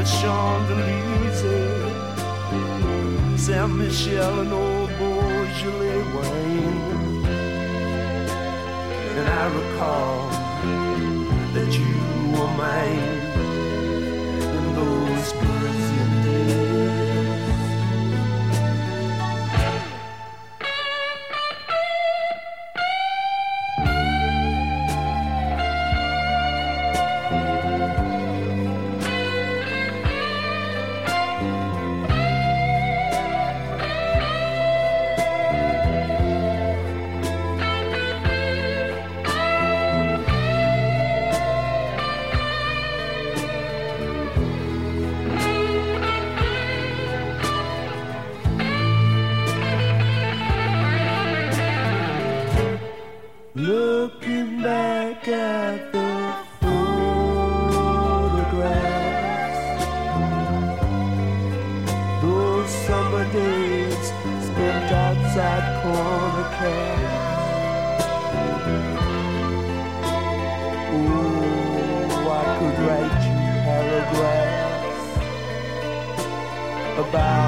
Champs-Élysées, Saint-Michel and old Beaujolais wine. And I recall that you were mine in those Parisian days. Looking back at the photographs, those summer days spent outside corner cabs. Oh, I could write you paragraphs about